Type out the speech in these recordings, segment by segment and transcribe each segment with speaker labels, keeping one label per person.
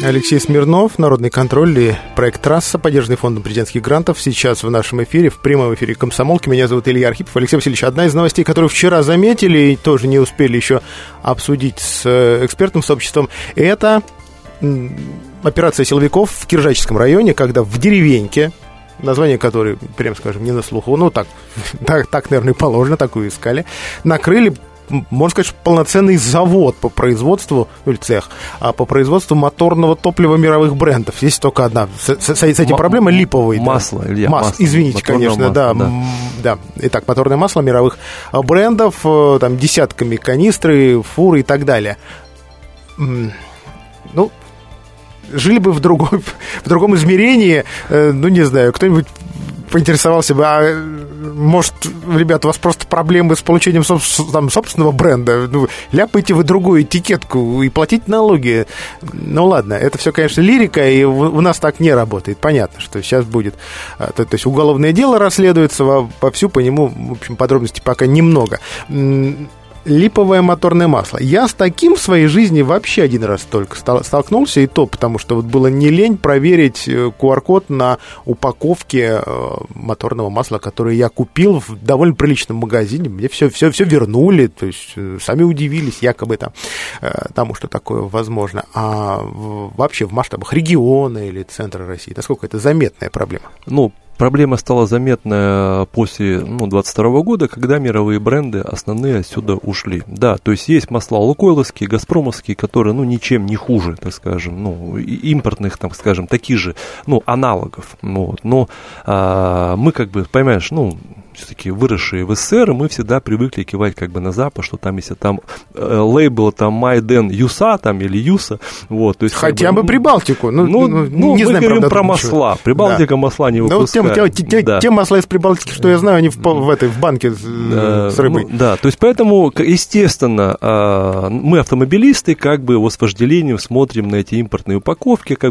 Speaker 1: Алексей Смирнов, «Народный контроль» и проект «Трасса», поддержанный фондом президентских грантов. Сейчас в нашем эфире, в прямом эфире «Комсомолки». Меня зовут Илья Архипов. Алексей Васильевич, одна из новостей, которую вчера заметили и тоже не успели еще обсудить с экспертным сообществом, это операция силовиков в Киржачском районе, когда в деревеньке, название которой, прям скажем, не на слуху, ну так, наверное, и положено, такую искали, накрыли, можно сказать, полноценный завод по производству, или цех, по производству моторного топлива мировых брендов. Здесь только одна с этим проблема липовой.
Speaker 2: Масло,
Speaker 1: да.
Speaker 2: Илья, масло.
Speaker 1: Извините, конечно, масло, да. Итак, моторное масло мировых брендов, там десятками канистры, фуры и так далее. Ну, жили бы в другом измерении, ну, не знаю, кто-нибудь поинтересовался бы, может, ребята, у вас просто проблемы с получением собственного бренда, ну, ляпайте вы другую этикетку и платите налоги. Ну, ладно, это все, конечно, лирика, и у нас так не работает. Понятно, что сейчас будет, то есть уголовное дело расследуется вовсю, по нему, в общем, подробностей пока немного. Липовое моторное масло. Я с таким в своей жизни вообще один раз только столкнулся, и то потому, что вот было не лень проверить QR-код на упаковке моторного масла, которое я купил в довольно приличном магазине. Мне все вернули, то есть сами удивились якобы тому, что такое возможно. А вообще в масштабах региона или центра России, насколько это заметная проблема?
Speaker 2: Ну, проблема стала заметна после 2022 года, когда мировые бренды основные отсюда ушли. Да, то есть есть масла лукойловские, газпромовские, которые, ничем не хуже, так скажем, импортных, так скажем, таких же, аналогов. Вот. Но мы, понимаешь, все-таки выросшие в СССР, мы всегда привыкли кивать на Запад, что там, если там лейбл Майден Юса там, или Юса, вот, то есть,
Speaker 1: хотя бы Прибалтику.
Speaker 2: Не мы знаю, говорим про масла. Прибалтика масла не выпускает.
Speaker 1: Те масла из Прибалтики, что я знаю, они в банке с рыбой.
Speaker 2: То есть поэтому, естественно, мы, автомобилисты, с вожделением смотрим на эти импортные упаковки, это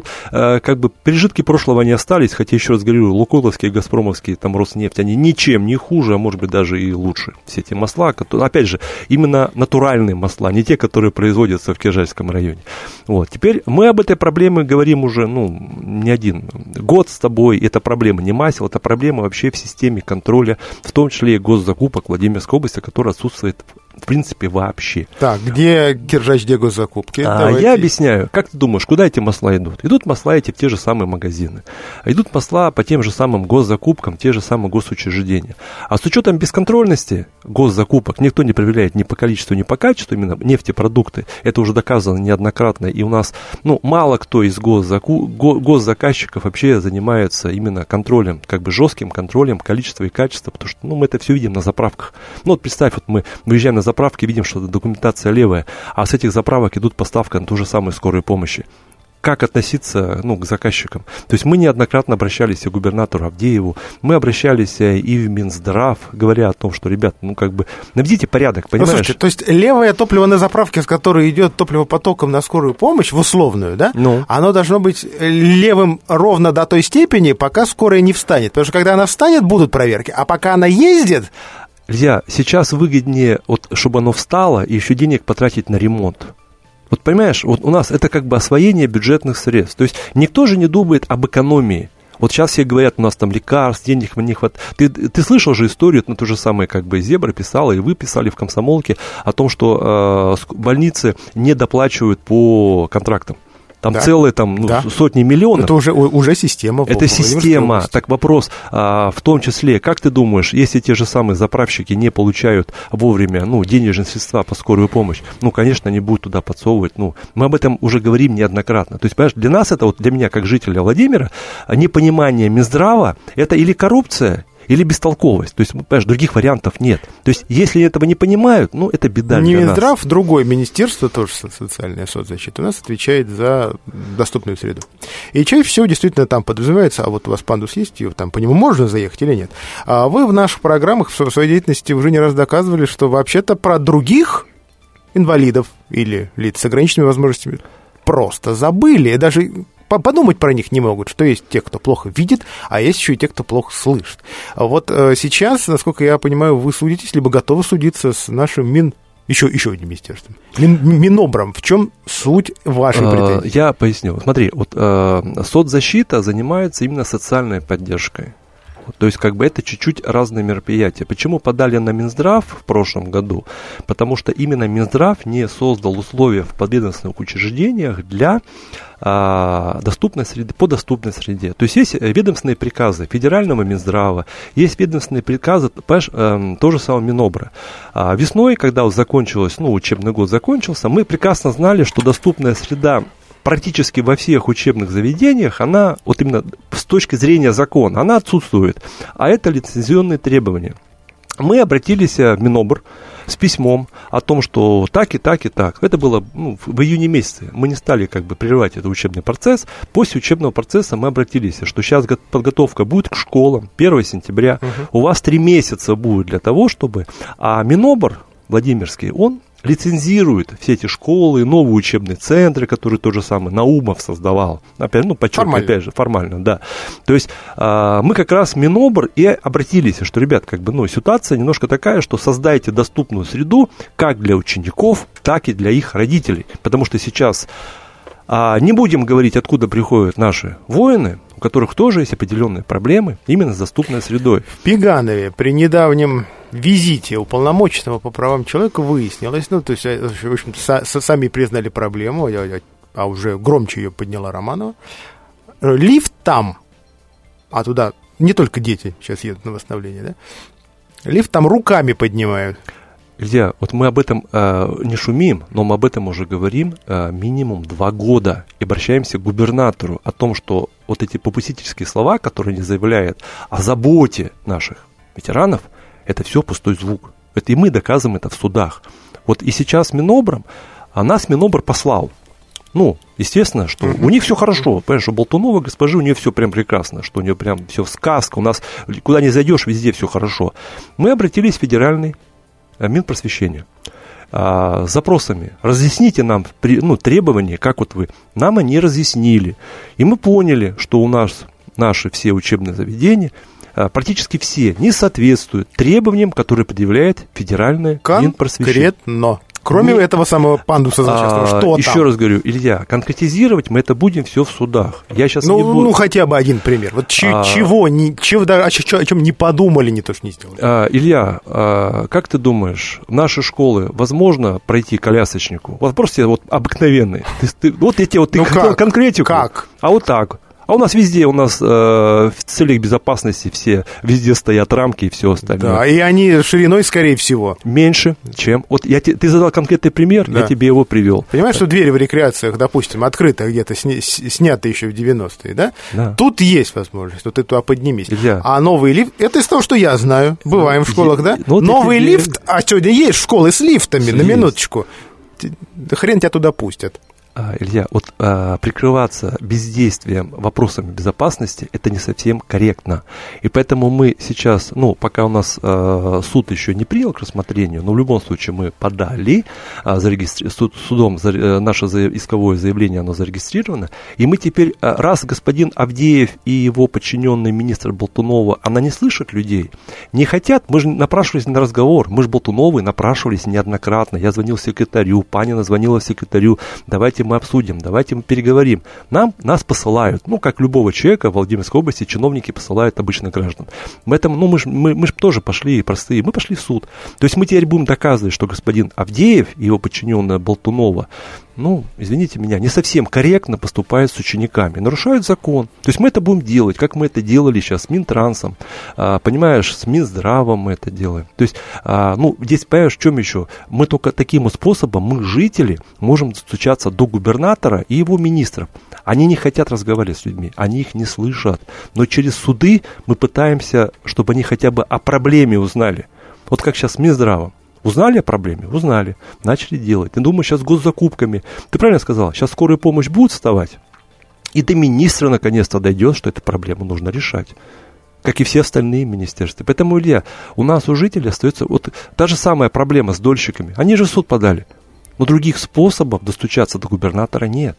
Speaker 2: пережитки прошлого не остались, хотя, еще раз говорю, лукойловские, газпромовские, там, Роснефть, они ничем не хуже, а может быть даже и лучше. Все эти масла, которые, опять же, именно натуральные масла, не те, которые производятся в Киржачском районе. Вот. Теперь мы об этой проблеме говорим уже, не один год с тобой. Это проблема не масел, это проблема вообще в системе контроля, в том числе и госзакупок Владимирской области, которая отсутствует в принципе вообще.
Speaker 1: Так, где Киржач, где госзакупки?
Speaker 2: Я объясняю. Как ты думаешь, куда эти масла идут? Идут масла эти в те же самые магазины. Идут масла по тем же самым госзакупкам, те же самые госучреждения. А с учетом бесконтрольности госзакупок никто не проверяет ни по количеству, ни по качеству, именно нефтепродукты. Это уже доказано неоднократно. И у нас, мало кто из госзаказчиков вообще занимается именно контролем, жестким контролем количества и качества, потому что, мы это все видим на заправках. представь, мы выезжаем на заправке, видим, что документация левая, а с этих заправок идут поставка на ту же самую скорую помощи. Как относиться к заказчикам? То есть мы неоднократно обращались и к губернатору Авдееву, мы обращались и в Минздрав, говоря о том, что, ребят, наведите порядок, понимаешь?
Speaker 1: Слушайте, то есть левое топливо на заправке, с которой идет топливопотоком на скорую помощь, в условную, да? Оно должно быть левым ровно до той степени, пока скорая не встанет. Потому что когда она встанет, будут проверки, а пока она ездит...
Speaker 2: Илья, сейчас выгоднее, чтобы оно встало, и еще денег потратить на ремонт. Понимаешь, у нас это освоение бюджетных средств. То есть никто же не думает об экономии. Сейчас все говорят, у нас там лекарств, денег не хватает. Ты слышал же историю, то же самое, Зебра писала, и вы писали в «Комсомолке» о том, что больницы не доплачивают по контрактам. Там целые сотни миллионов.
Speaker 1: Это уже система.
Speaker 2: Это система. Так вопрос, в том числе, как ты думаешь, если те же самые заправщики не получают вовремя денежные средства по скорую помощь, конечно, они будут туда подсовывать. Мы об этом уже говорим неоднократно. То есть, понимаешь, для нас это, для меня, как жителя Владимира, непонимание Минздрава, это или коррупция, или бестолковость. То есть, понимаешь, других вариантов нет. То есть, если этого не понимают, это беда
Speaker 1: не
Speaker 2: для
Speaker 1: Минздрав,
Speaker 2: нас.
Speaker 1: Другое министерство, тоже социальная соцзащита, у нас отвечает за доступную среду. И чаще всего действительно там подразумевается, а вот у вас пандус есть, и там по нему можно заехать или нет. А вы в наших программах в своей деятельности уже не раз доказывали, что вообще-то про других инвалидов или лиц с ограниченными возможностями просто забыли. Даже подумать про них не могут, что есть те, кто плохо видит, а есть еще и те, кто плохо слышит. Сейчас, насколько я понимаю, вы судитесь, либо готовы судиться с нашим Еще одним министерством. Минобром. В чем суть вашей претензии?
Speaker 2: Я поясню. Смотри, вот соцзащита занимается именно социальной поддержкой. То есть, как бы это чуть-чуть разные мероприятия. Почему подали на Минздрав в прошлом году? Потому что именно Минздрав не создал условия в подведомственных учреждениях для доступной среды, по доступной среде. То есть ведомственные приказы федерального Минздрава, есть ведомственные приказы тоже самого Минобра. Весной, когда вот закончилось, учебный год закончился, мы прекрасно знали, что доступная среда практически во всех учебных заведениях, она, вот именно с точки зрения закона, она отсутствует. А это лицензионные требования. Мы обратились в Минобр с письмом о том, что так и так и так. Это было в июне месяце. Мы не стали прерывать этот учебный процесс. После учебного процесса мы обратились, что сейчас подготовка будет к школам 1 сентября. У вас 3 месяца будет для того, чтобы... А Минобр Владимирский, он лицензирует все эти школы, новые учебные центры, которые тот же самый Наумов создавал. Опять, подчеркиваю, опять же, формально, да. То есть мы как раз в Минобр и обратились, что, ребят, ситуация немножко такая, что создайте доступную среду как для учеников, так и для их родителей. Потому что сейчас не будем говорить, откуда приходят наши воины, у которых тоже есть определенные проблемы именно с доступной средой.
Speaker 1: В Пеганове при недавнем визите уполномоченного по правам человека выяснилось, в общем, сами признали проблему, а уже громче ее подняла Романова. Лифт там, а туда не только дети сейчас едут на восстановление, да? Лифт там руками поднимают.
Speaker 2: Илья, вот мы об этом не шумим, но мы об этом уже говорим минимум 2 года. И обращаемся к губернатору о том, что вот эти попустительские слова, которые они заявляют о заботе наших ветеранов, это все пустой звук. Это и мы доказываем это в судах. Вот и сейчас Минобром, нас Минобр послал. Естественно, что у них все хорошо. Понимаешь, у Болтунова госпожи у нее все прям прекрасно, что у нее прям все сказка. У нас куда ни зайдешь, везде все хорошо. Мы обратились в федеральный Минпросвещение с запросами. Разъясните нам требования, как вот вы. Нам они разъяснили. И мы поняли, что у нас наши все учебные заведения практически все не соответствуют требованиям, которые предъявляет федеральное Минпросвещение.
Speaker 1: Конкретно. Кроме этого самого пандуса злосчастного, что
Speaker 2: еще
Speaker 1: там?
Speaker 2: Раз говорю, Илья, конкретизировать мы это будем все в судах. Я сейчас не буду...
Speaker 1: хотя бы один пример. Вот о чем не подумали, не то, что не сделали.
Speaker 2: Илья, как ты думаешь, в наши школы возможно пройти колясочнику? Вопрос тебе обыкновенный. Вот я тебе конкретику.
Speaker 1: Как?
Speaker 2: А вот так. А у нас везде, в целях безопасности все, везде стоят рамки и все остальное.
Speaker 1: Да, и они шириной, скорее всего.
Speaker 2: Меньше, чем... Вот ты задал конкретный пример, я тебе его привел.
Speaker 1: Понимаешь, что двери в рекреациях, допустим, открыты где-то, сняты еще в 90-е, да?
Speaker 2: Да.
Speaker 1: Тут есть возможность, вот ты туда поднимись.
Speaker 2: Илья.
Speaker 1: А новый лифт, это из того, что я знаю, бываем в школах, да? Новый лифт, а сегодня есть школы с лифтами, на минуточку. Да хрен тебя туда пустят.
Speaker 2: Илья, прикрываться бездействием вопросами безопасности это не совсем корректно. И поэтому мы сейчас, пока у нас суд еще не принял к рассмотрению, но в любом случае мы подали судом наше исковое заявление, оно зарегистрировано. И мы теперь, раз господин Авдеев и его подчиненный министр Болтунова, она не слышит людей, не хотят, мы же напрашивались на разговор, мы же Болтуновы напрашивались неоднократно. Я звонил секретарю, Панина звонила секретарю, давайте мы обсудим, давайте мы переговорим. Нас посылают, как любого человека в Владимирской области, чиновники посылают обычных граждан. Поэтому, мы же тоже пошли простые, мы пошли в суд. То есть мы теперь будем доказывать, что господин Авдеев и его подчиненная Болтунова, извините меня, не совсем корректно поступают с учениками, нарушают закон. То есть мы это будем делать, как мы это делали сейчас с Минтрансом, понимаешь, с Минздравом мы это делаем. То есть, здесь, понимаешь, в чем еще? Мы только таким способом, мы, жители, можем достучаться до губернатора и его министров. Они не хотят разговаривать с людьми, они их не слышат. Но через суды мы пытаемся, чтобы они хотя бы о проблеме узнали. Вот как сейчас с Минздравом. Узнали о проблеме? Узнали. Начали делать. Я думаю, сейчас с госзакупками. Ты правильно сказал, сейчас скорая помощь будет вставать. И до министра наконец-то дойдет, что эту проблему нужно решать. Как и все остальные министерства. Поэтому, Илья, у нас у жителей остается та же самая проблема с дольщиками. Они же в суд подали. Но других способов достучаться до губернатора нет.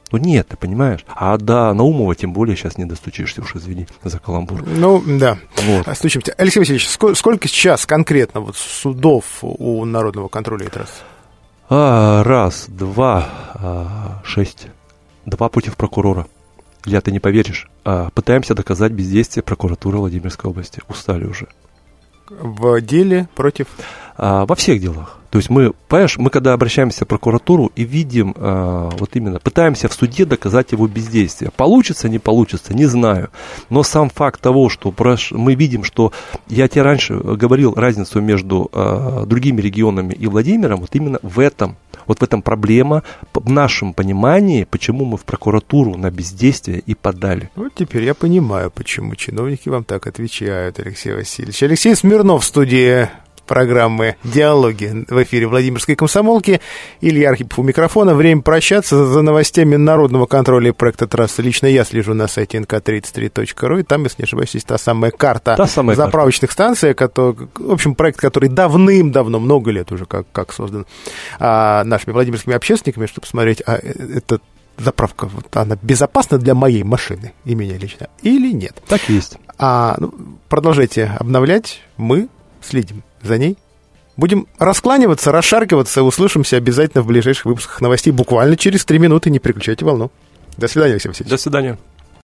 Speaker 2: Ну нет, ты понимаешь. А до Наумова тем более сейчас не достучишься, уж извини за каламбур.
Speaker 1: Ну, да.
Speaker 2: Вот.
Speaker 1: Стучимся. Алексей Васильевич, сколько сейчас конкретно вот судов у Народного контроля и трасс?
Speaker 2: Раз, два, 6. 2 против прокурора. Илья, ты не поверишь. Пытаемся доказать бездействие прокуратуры Владимирской области. Устали уже.
Speaker 1: В деле против?
Speaker 2: Во всех делах. То есть мы, понимаешь, мы когда обращаемся в прокуратуру и видим, вот именно, пытаемся в суде доказать его бездействие. Получится, не получится, не знаю. Но сам факт того, что мы видим, что я тебе раньше говорил разницу между другими регионами и Владимиром, вот именно в этом. Вот в этом проблема, в нашем понимании, почему мы в прокуратуру на бездействие и подали.
Speaker 1: Вот теперь я понимаю, почему чиновники вам так отвечают, Алексей Васильевич. Алексей Смирнов в студии программы «Диалоги» в эфире Владимирской комсомолки. Илья Архипов у микрофона. Время прощаться. За новостями Народного контроля и проекта трассы лично я слежу на сайте nk33.ru. И там, если не ошибаюсь, есть та самая карта заправочных станций. В общем, проект, который давным-давно, много лет уже как создан нашими владимирскими общественниками, чтобы посмотреть, эта заправка, она безопасна для моей машины и меня лично или нет.
Speaker 2: Так и есть.
Speaker 1: Продолжайте обновлять. Мы следим за ней. Будем раскланиваться, расшаркиваться. Услышимся обязательно в ближайших выпусках новостей буквально через 3 минуты. Не переключайте волну. До свидания, Алексей Васильевич.
Speaker 2: До свидания.